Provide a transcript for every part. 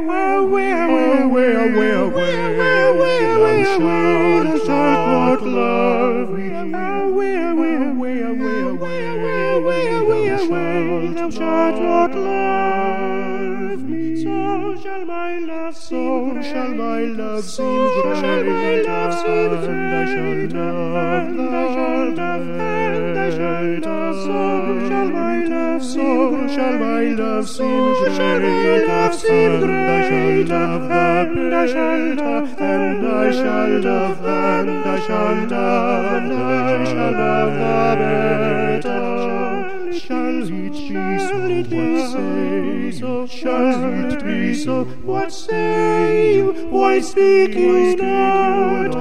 thou shalt not love me. Thou shalt not love me. So shall my love seem great, and I shall love thee. So shall my love seem great, and I shall love better. Shall it be so? Shall it be so? What say you? Why speak you not?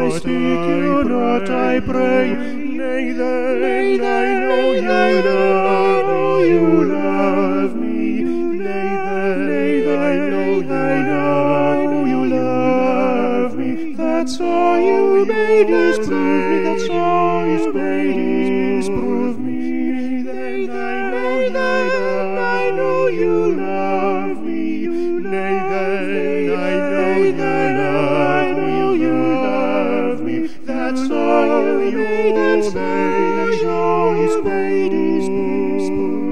I pray. Nay, then I know you love me. Nay, then I know you love me. That's all you made is prove me. That's all you made is prove me. Nay, then I know you love me. Nay, then I know you love me. That's all you made is prove me.